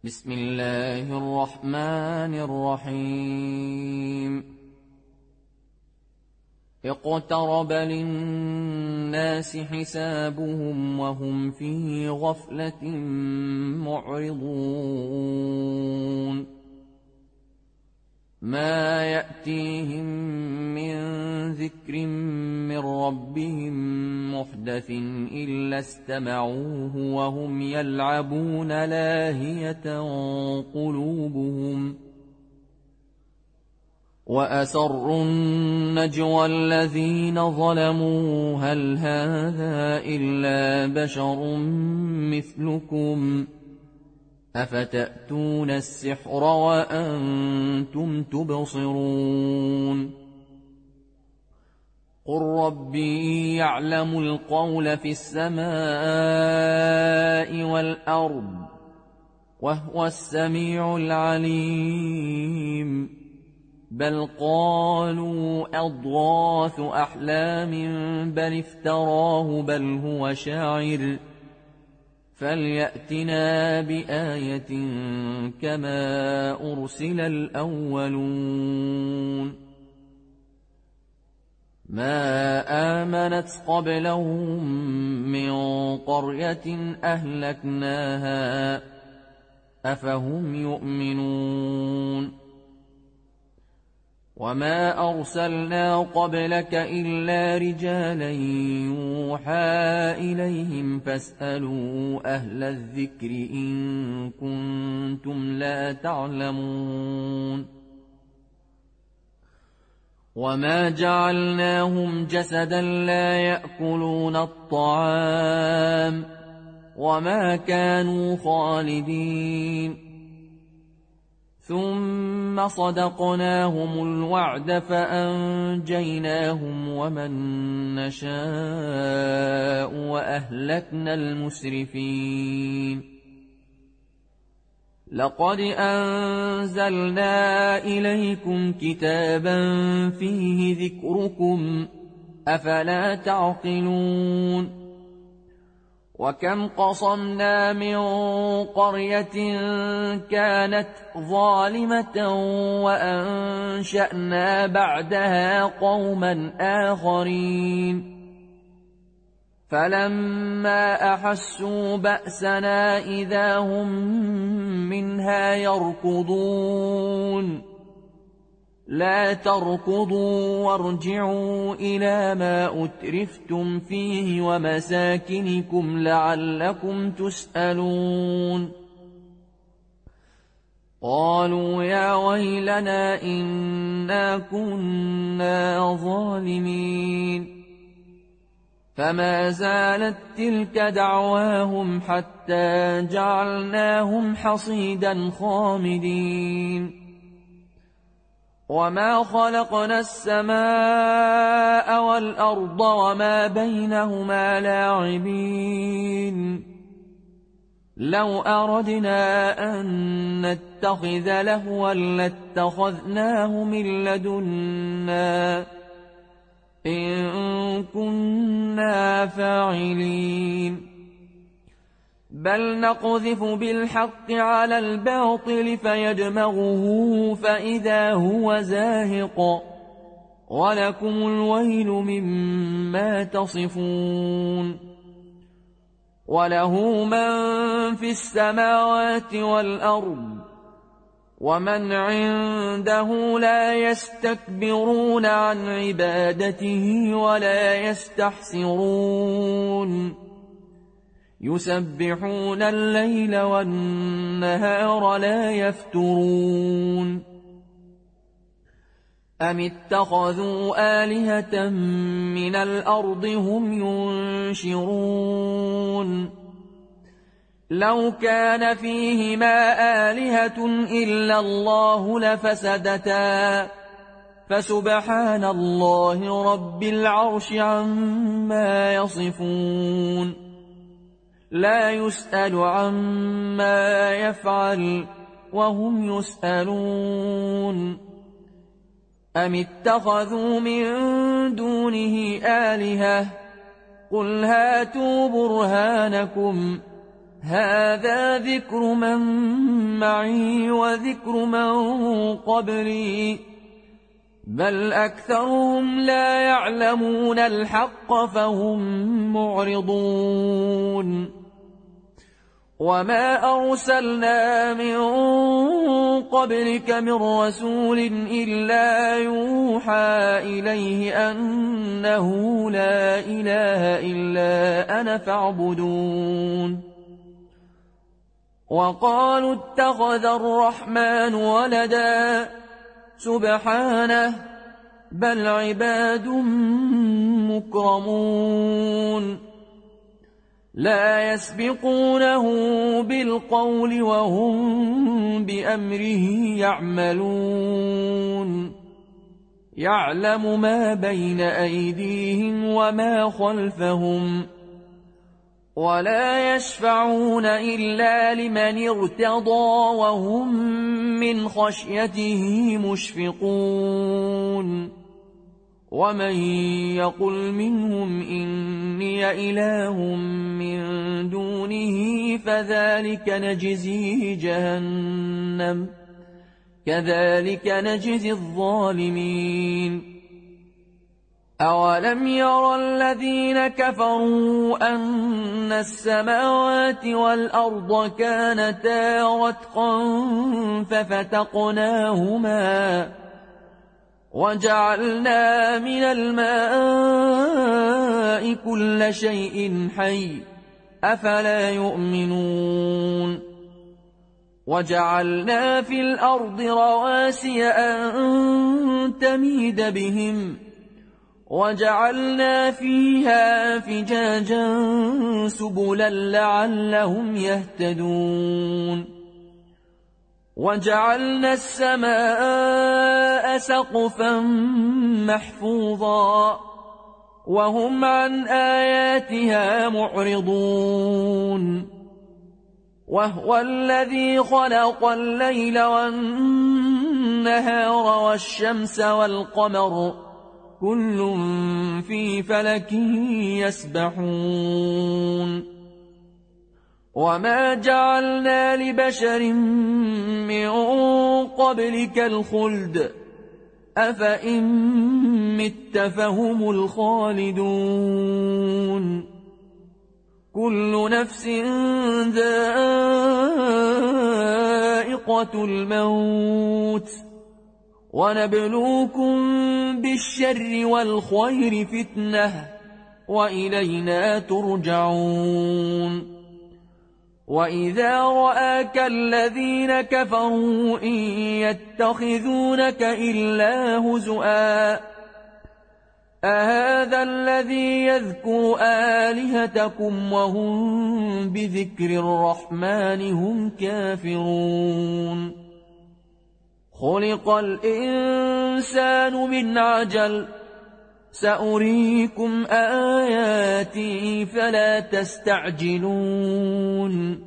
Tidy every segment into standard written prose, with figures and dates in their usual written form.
بسم الله الرحمن الرحيم اقترب للناس حسابهم وهم في غفلة معرضون ما يأتيهم من ذكر من ربهم محدث إلا استمعوه وهم يلعبون لاهية قلوبهم وأسروا النجوى الذين ظلموا هل هذا إلا بشر مثلكم أفتأتون السحر وأنتم تبصرون قل ربي يعلم القول في السماء والأرض وهو السميع العليم بل قالوا أضغاث أحلام بل افتراه بل هو شاعر فليأتنا بآية كما أرسل الأولون ما آمنت قبلهم من قرية أهلكناها أفهم يؤمنون وما أرسلنا قبلك إلا رجالا يوحى إليهم فاسألوا أهل الذكر إن كنتم لا تعلمون وما جعلناهم جسدا لا يأكلون الطعام وما كانوا خالدين ثم صدقناهم الوعد فأنجيناهم ومن نشاء وأهلكنا المسرفين لقد أنزلنا إليكم كتابا فيه ذكركم أفلا تعقلون وكم قصمنا من قرية كانت ظالمة وأنشأنا بعدها قوما آخرين فلما أحسوا بأسنا إذا هم منها يركضون لا تركضوا وارجعوا إلى ما أترفتم فيه ومساكنكم لعلكم تسألون قالوا يا ويلنا إنا كنا ظالمين فما زالت تلك دعواهم حتى جعلناهم حصيدا خامدين وما خلقنا السماء والأرض وما بينهما لاعبين لو أردنا أن نتخذ لهوا لاتخذناه من لدنا إن كنا فاعلين بل نقذف بالحق على الباطل فيدمغه فإذا هو زاهق ولكم الويل مما تصفون وله من في السماوات والأرض ومن عنده لا يستكبرون عن عبادته ولا يستحسرون يسبحون الليل والنهار لا يفترون أم اتخذوا آلهة من الأرض هم ينشرون لو كان فيهما آلهة إلا الله لفسدتا فسبحان الله رب العرش عما يصفون لا يسأل عما يفعل وهم يسألون أم اتخذوا من دونه آلهة قل هاتوا برهانكم هذا ذكر من معي وذكر من قبلي بل أكثرهم لا يعلمون الحق فهم معرضون وما أرسلنا من قبلك من رسول إلا يوحى إليه أنه لا إله إلا أنا فاعبدون وقالوا اتخذ الرحمن ولدا سبحانه بل عباد مكرمون لا يسبقونه بالقول وهم بأمره يعملون يعلم ما بين أيديهم وما خلفهم ولا يشفعون إلا لمن ارتضى وهم من خشيته مشفقون ومن يقل منهم إني إله من دونه فذلك نجزيه جهنم كذلك نجزي الظالمين أولم يرى الذين كفروا أن السماوات والأرض كانتا رتقا ففتقناهما وجعلنا من الماء كل شيء حي أفلا يؤمنون وجعلنا في الأرض رواسي أن تميد بهم وجعلنا فيها فجاجا سبلا لعلهم يهتدون وجعلنا السماء سقفا محفوظا وهم عن آياتها معرضون وهو الذي خلق الليل والنهار والشمس والقمر كل في فلك يسبحون وما جعلنا لبشر من قبلك الخلد أفإن مت فهم الخالدون كل نفس ذائقة الموت ونبلوكم بالشر والخير فتنة وإلينا ترجعون وإذا رآك الذين كفروا إن يتخذونك إلا هزؤا أهذا الذي يذكر آلهتكم وهم بذكر الرحمن هم كافرون خلق الإنسان من عجل سأريكم آياتي فلا تستعجلون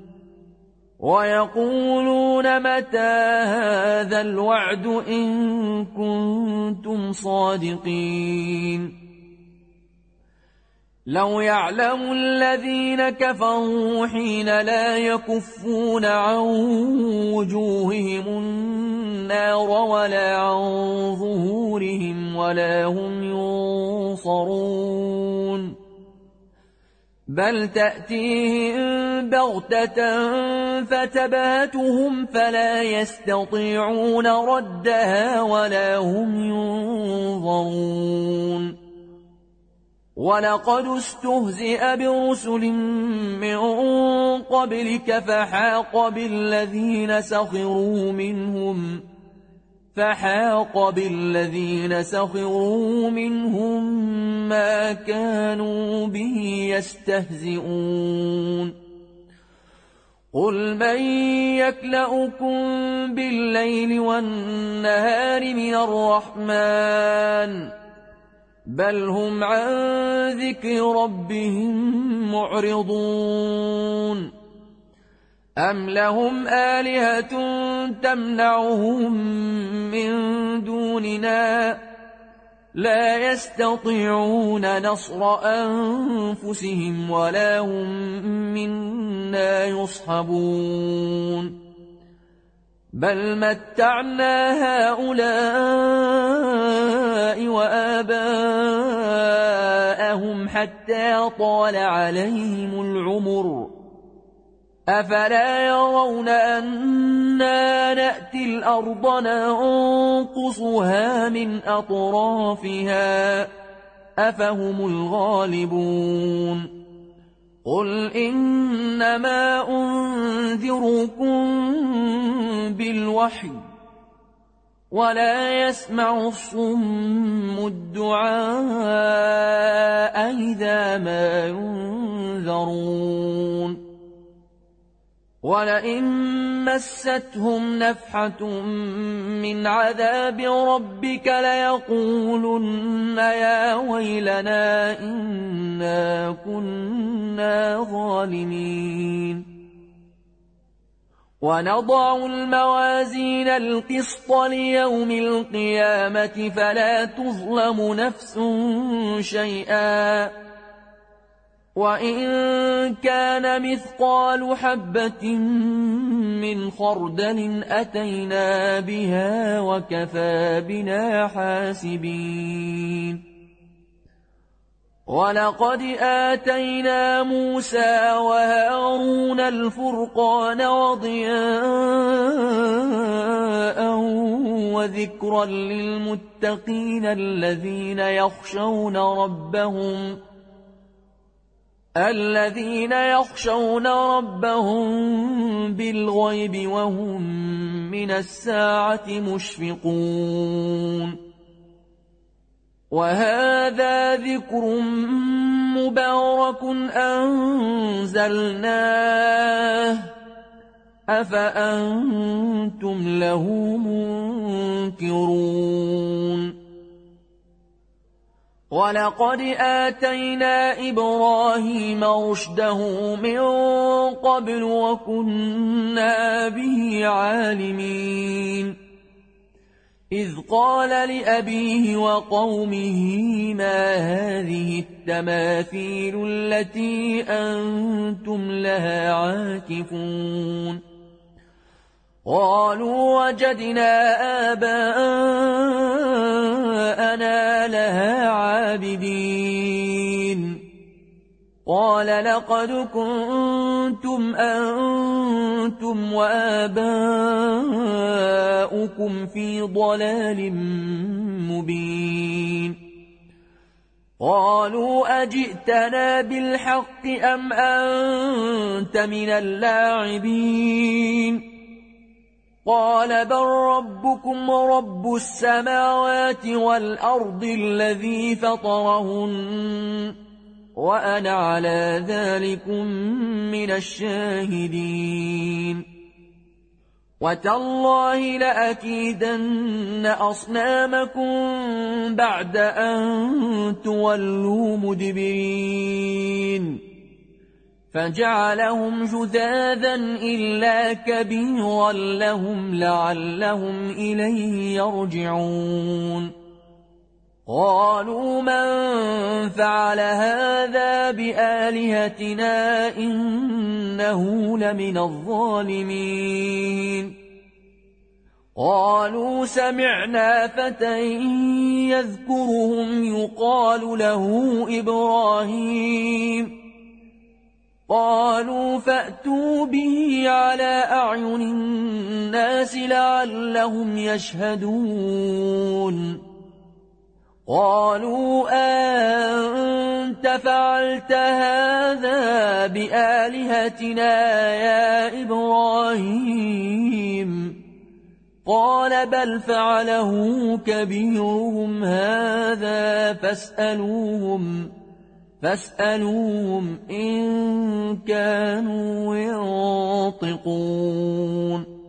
ويقولون متى هذا الوعد إن كنتم صادقين لو يعلم الذين كفروا حين لا يكفون عن وجوههم النار ولا عن ظهورهم ولا هم ينصرون بل تأتيهم بغتة فتبهتهم فلا يستطيعون ردها ولا هم ينظرون ولقد استهزئ برسل من قبلك فحاق بالذين سخروا منهم ما كانوا به يستهزئون قل من يكلؤكم بالليل والنهار من الرحمن بل هم عن ذكر ربهم معرضون أم لهم آلهة تمنعهم من دوننا لا يستطيعون نصر أنفسهم ولا هم منا يصحبون بل متعنا هؤلاء وآباءهم حتى طال عليهم العمر أفلا يرون أنا نأتي الأرض ننقصها من أطرافها أفهم الغالبون قل إنما أنذركم بالوحي ولا يسمع الصم الدعاء إذا ما ينذرون ولئن مستهم نفحة من عذاب ربك ليقولن يا ويلنا إنا كنا ظالمين ونضع الموازين القسط ليوم القيامة فلا تظلم نفس شيئا وإن كان مثقال حبة من خردل أتينا بها وكفى بنا حاسبين ولقد آتينا موسى وهارون الفرقان وضياء وذكرا للمتقين الذين يخشون ربهم بالغيب وهم من الساعة مشفقون وهذا ذكر مبارك أنزلناه أفأنتم له منكرون ولقد آتينا إبراهيم رشده من قبل وكنا به عالمين إذ قال لأبيه وقومه ما هذه التماثيل التي أنتم لها عاكفون قالوا وجدنا آباءنا لها عابدين قال لقد كنتم أنتم وآباؤكم في ضلال مبين قالوا أجئتنا بالحق أم أنت من اللاعبين قال بل ربكم رب السماوات والأرض الذي فطرهن وأنا على ذلكم من الشاهدين وتالله لأكيدن أصنامكم بعد أن تولوا مدبرين فجعلهم جذاذا إلا كبيرا لهم لعلهم إليه يرجعون قالوا من فعل هذا بآلهتنا إنه لمن الظالمين قالوا سمعنا فتى يذكرهم يقال له إبراهيم قالوا فأتوا به على أعين الناس لعلهم يشهدون قالوا أنت فعلت هذا بآلهتنا يا إبراهيم قال بل فعله كبيرهم هذا فاسألوهم إن كانوا ينطقون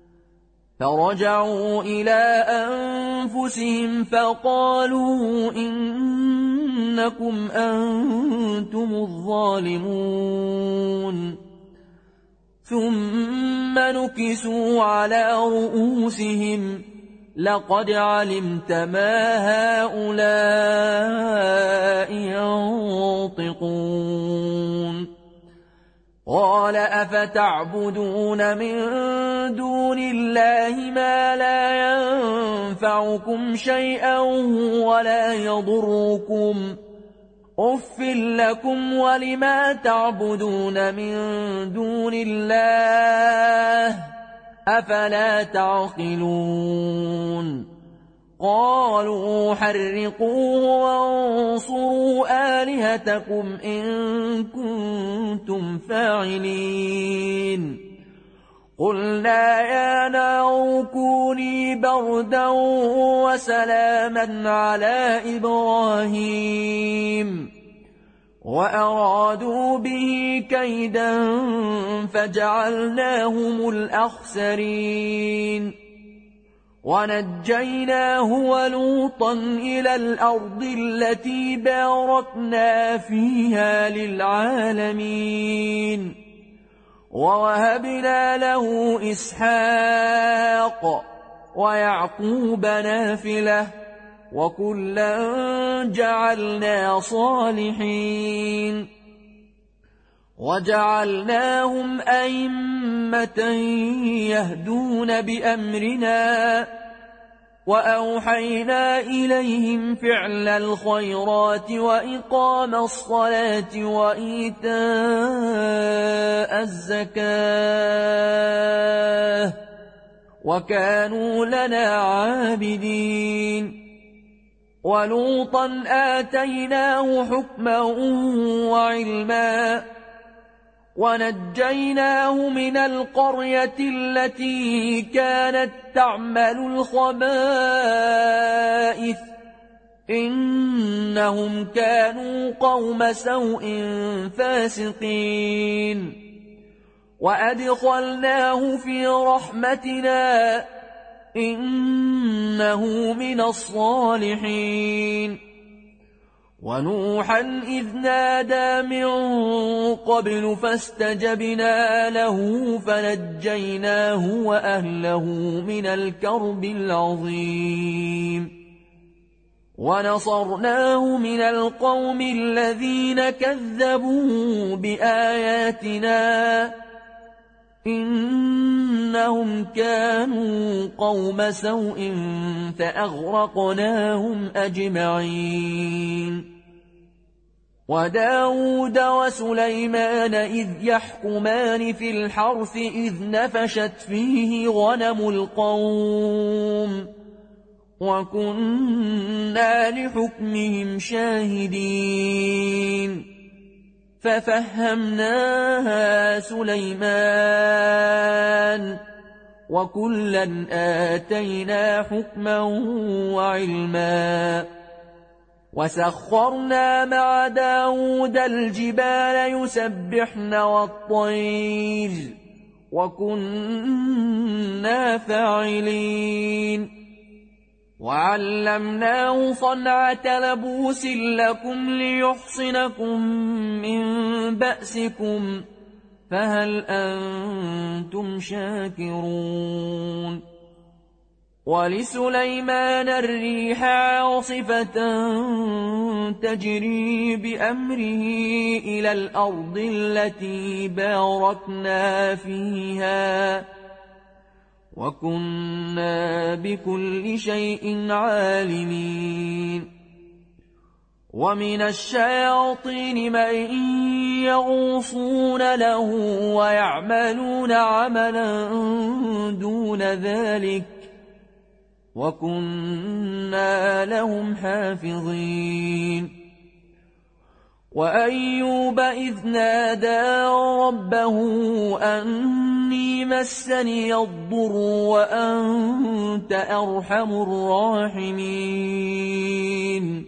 فرجعوا إلى أنفسهم فقالوا إنكم أنتم الظالمون ثم نكسوا على رؤوسهم لقد علمت ما هؤلاء ينطقون قال أفتعبدون من دون الله ما لا ينفعكم شيئا ولا يضركم أف لكم ولما تعبدون من دون الله أفلا تعقلون قالوا حرقوه وانصروا آلهتكم إن كنتم فاعلين قلنا يا نار كوني بردا وسلاما على إبراهيم وأرادوا به كيدا فجعلناهم الأخسرين ونجيناه ولوطا إلى الأرض التي باركنا فيها للعالمين ووهبنا له إسحاق ويعقوب نافلة وكلا جعلنا صالحين وجعلناهم أئمة يهدون بأمرنا وأوحينا إليهم فعل الخيرات وإقام الصلاة وإيتاء الزكاة وكانوا لنا عابدين ولوطا آتيناه حكما وعلما ونجيناه من القرية التي كانت تعمل الخبائث إنهم كانوا قوم سوء فاسقين وأدخلناه في رحمتنا إنه من الصالحين ونوحا إذ نادى من قبل فاستجبنا له فنجيناه وأهله من الكرب العظيم ونصرناه من القوم الذين كذبوا بآياتنا إنهم كانوا قوم سوء فأغرقناهم أجمعين وداود وسليمان إذ يحكمان في الحرث إذ نفشت فيه غنم القوم وكنا لحكمهم شاهدين ففهمناها سليمان وكلا آتينا حكما وعلما وسخرنا مع داود الجبال يسبحن والطير وكنا فاعلين وعلمناه صنعة لبوس لكم ليحصنكم من بأسكم فهل أنتم شاكرون ولسليمان الريح عاصفة تجري بأمره إلى الأرض التي باركنا فيها وكنا بكل شيء عالمين ومن الشياطين من يغوصون له ويعملون عملا دون ذلك وكنا لهم حافظين وأيوب إذ نادى ربه أني مسني الضر وأنت أرحم الراحمين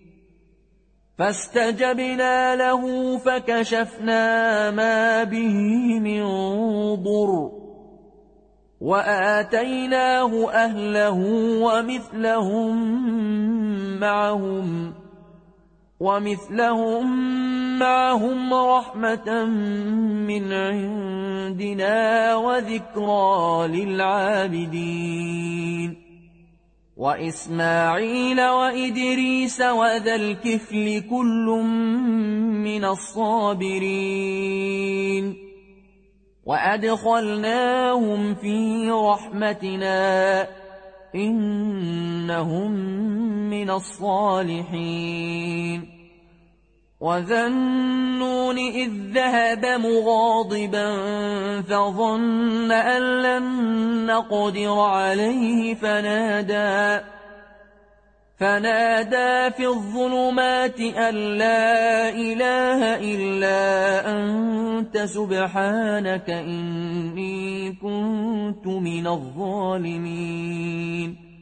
فاستجبنا له فكشفنا ما به من ضر وآتيناه أهله ومثلهم معهم رحمة من عندنا وذكرى للعابدين وإسماعيل وإدريس وذا الكفل كل من الصابرين وأدخلناهم في رحمتنا إنهم من الصالحين وذا النون إذ ذهب مغاضبا فظن أن لن نقدر عليه فنادى في الظلمات أن لا إله إلا أنت سبحانك إني كنت من الظالمين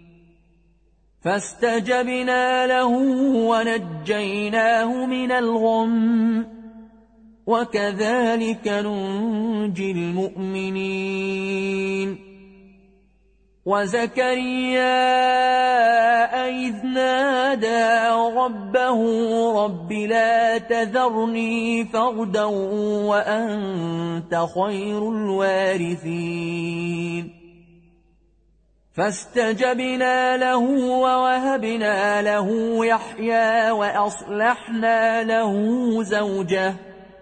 فاستجبنا له ونجيناه من الغم وكذلك ننجي المؤمنين وزكريا إذ نادى ربه رب لا تذرني فردا وأنت خير الوارثين فاستجبنا له ووهبنا له يحيى وأصلحنا له زوجه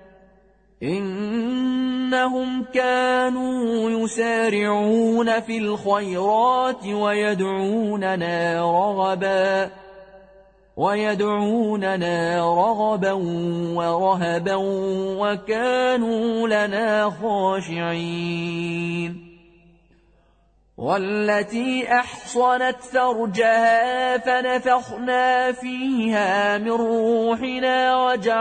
إنهم كانوا يسارعون في الخيرات ويدعوننا رغبا ورهبا وكانوا لنا خاشعين والتي أحصنت فرجها فنفخنا فيها من روحنا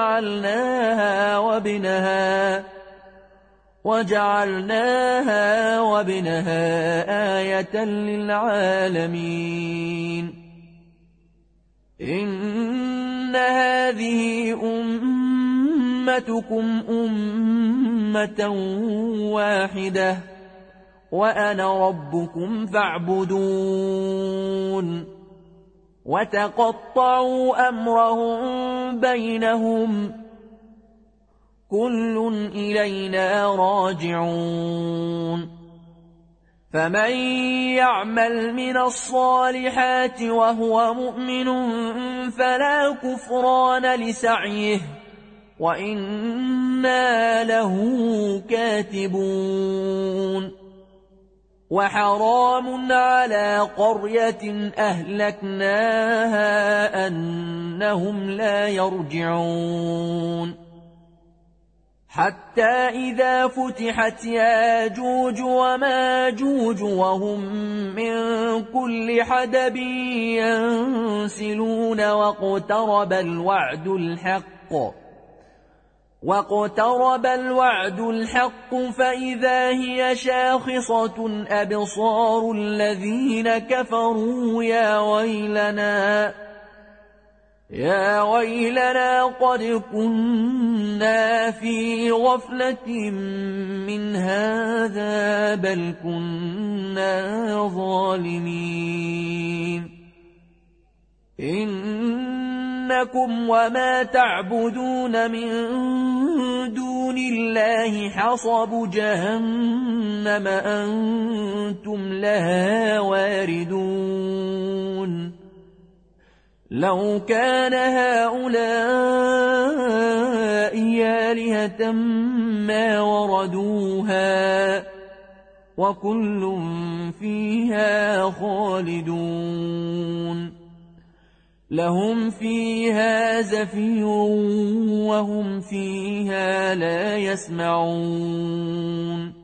وجعلناها وابنها آية للعالمين إن هذه أمتكم أمة واحدة وأنا ربكم فاعبدون وتقطعوا أمرهم بينهم كل إلينا راجعون فمن يعمل من الصالحات وهو مؤمن فلا كفران لسعيه وإنا له كاتبون وحرام على قرية أهلكناها أنهم لا يرجعون حتى إذا فتحت ياجوج وماجوج وهم من كل حدب ينسلون واقترب الوعد الحق فإذا هي شاخصة أبصار الذين كفروا يا ويلنا قد كنا في غفلة من هذا بل كنا ظالمين إنكم وما تعبدون من دون الله حصب جهنم أنتم لها واردون لو كان هؤلاء آلهة ما وردوها وكل فيها خالدون لهم فيها زفير وهم فيها لا يسمعون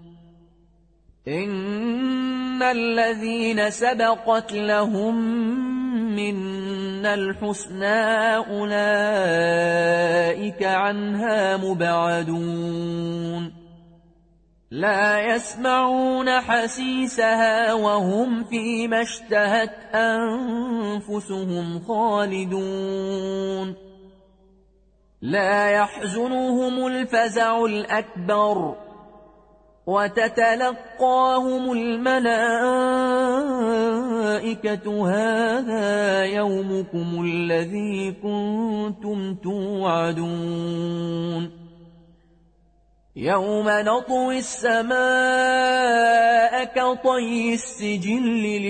إن الذين سبقت لهم منا الحسنى أولئك عنها مبعدون لا يسمعون حسيسها وهم فيما اشتهت أنفسهم خالدون لا يحزنهم الفزع الأكبر وتتلقاهم الملائكة هذا يومكم الذي كنتم توعدون يوم نطوي السماء كطي السجل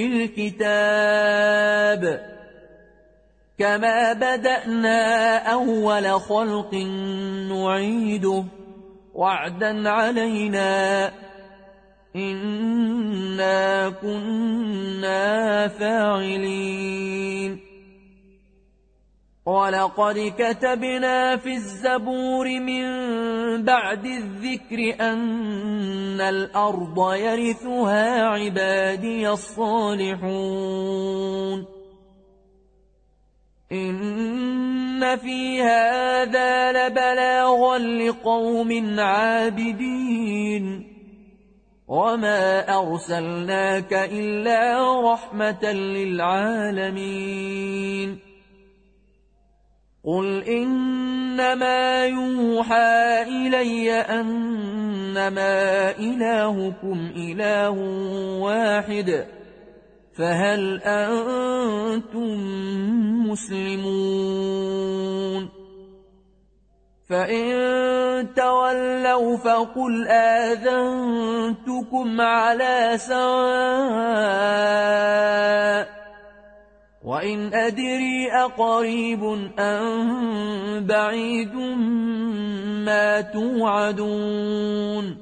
للكتاب كما بدأنا أول خلق نعيده وعدا علينا إنا كنا فاعلين ولقد كتبنا في الزبور من بعد الذكر أن الأرض يرثها عبادي الصالحون إن في هذا لبلاغا لقوم عابدين وما أرسلناك إلا رحمة للعالمين قل إنما يوحى إلي أنما إلهكم إله واحد فهل أنتم مسلمون فإن تولوا فقل آذنتكم على سواء وإن أدري أقريب أم بعيد ما توعدون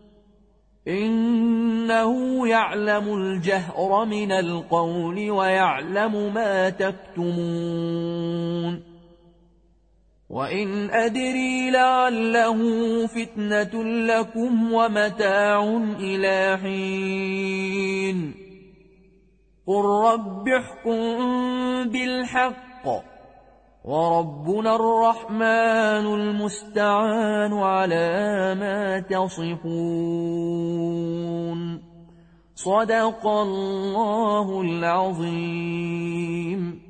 إنه يعلم الجهر من القول ويعلم ما تكتمون وإن أدري لعله فتنة لكم ومتاع إلى حين قل رب احكم بالحق وربنا الرحمن المستعان على ما تصفون صدق الله العظيم.